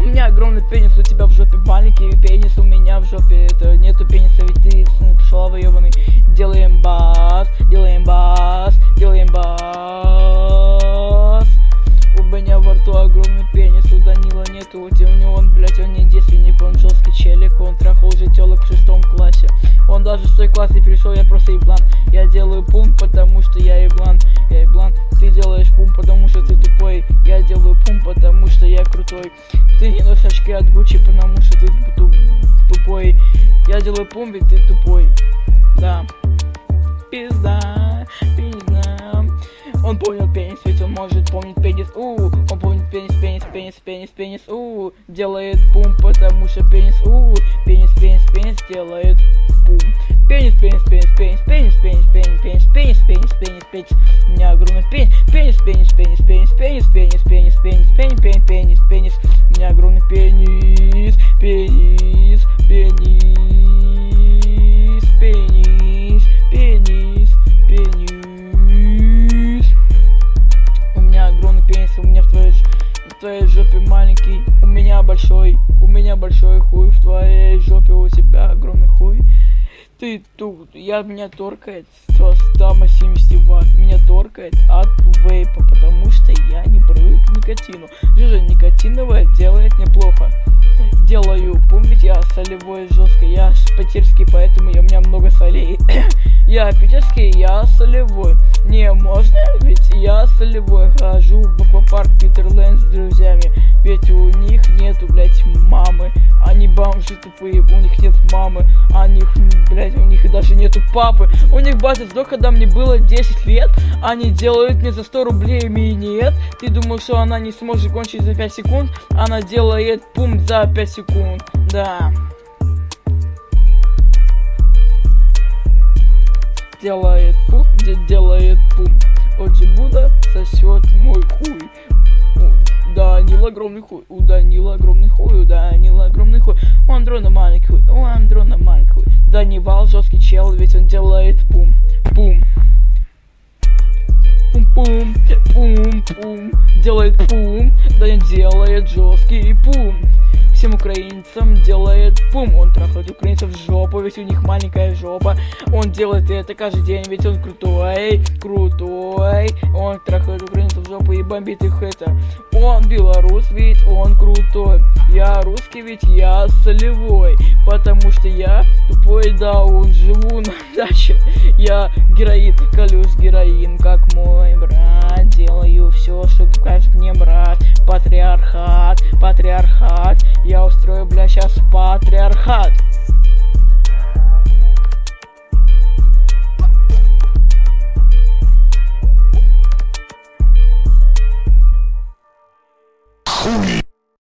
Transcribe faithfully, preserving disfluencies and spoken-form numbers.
меня огромный пенис, у тебя в жопе маленький пенис, у меня в жопе это нету пениса, ведь ты пшелова ебаный. Делаем бас, делаем бас, делаем бас. У меня во рту огромный пенис, у Данила нету, у него он, блять, он не девственник, он жесткий челик, он трахал уже телок в шестом классе. Он даже в свой класс не пришел, я просто еблан. Я делаю пум, потому что я еблан, я еблан. Ты делаешь пум, потому что ты тупой. Я делаю пум, потому что я крутой. Ты не носишь очки от Гуччи, потому что ты тупой. Я делаю пум, ведь ты тупой. Да. Пизда, пизда. Он помнил пенис, ведь он может помнить пенис. У, он помнит пенис, пенис, пенис, пенис, пенис. У, делает пум, потому что пенис. У, пенис, пенис, пенис делает пум. Пенис, пенис, пенис, пенис, пенис, пенис, пенис, пенис, пенис, пенис, пенис, пенис. У меня огромный пенис, пенис, пенис, пенис, пенис, пенис, пенис, пенис, пенис, пенис, пенис, пенис, пенис. У меня огромный пенис, пенис, пенис, пенис, пенис, пенис. У меня огромный пенис, у меня в твоей, в твоей жопе маленький, у меня большой, у меня большой хуй, в твоей жопе у тебя огромный хуй. Ты тут, я меня торкает сто семьдесят ватт, меня торкает от вейпа, потому что я не привык к никотину. Жижа никотиновая делает неплохо. Делаю пум, ведь я солевой жестко, я питерский, поэтому у меня много солей. Я питерский, я солевой. Не можно, ведь я солевой. Хожу в аквапарк Питерленд с друзьями, ведь у них нету, блять, мамы. Они бомжи тупые, у них нет мамы. А них, блять, у них даже нету папы. У них батя сдох, когда мне было десять лет. Они делают мне за сто рублей минет. Ты думал, что она не сможет кончить за пять секунд? Она делает пум за пять секунд. Да. Делает пум, где делает пум. Оджи Буда сосет мой хуй. У Данила огромный хуй, у Данила огромный хуй, у Данила огромный хуй. У Андрона маленький хуй, у Андрона маленький хуй. Данивал жесткий чел, ведь он делает пум, пум. Пум-пум, пум-пум, делает пум, Даня делает жесткий пум. Всем украинцам делает пум. Он трахает украинцев в жопу, ведь у них маленькая жопа. Он делает это каждый день, ведь он крутой, крутой. Он трахает украинцев в жопу и бомбит их это. Он белорус, ведь он крутой. Я русский, ведь я солевой, потому что я тупой даун. Живу на даче, я героин, колюсь героин, как мой брат. Делаю все, что кажется мне брат. Патриархат, патриархат. Я устрою, бля, сейчас патриархат. Хуй.